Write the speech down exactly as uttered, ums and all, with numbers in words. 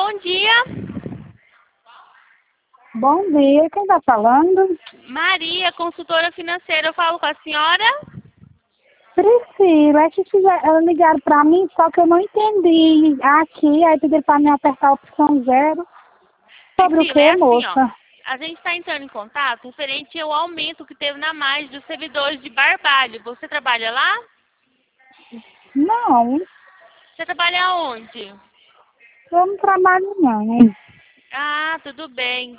Bom dia. Bom dia, quem está falando? Maria, consultora financeira. Eu falo com a senhora? Priscila, é que fizer, elas ligaram para mim, só que eu não entendi aqui, aí pediram para mim apertar a opção zero. Sobre o Priscila, é que, assim, ó. moça? A gente está entrando em contato referente ao aumento que teve na mais dos servidores de Barbalho. Você trabalha lá? Não, Você trabalha onde? eu não trabalho não, hein? Ah, tudo bem.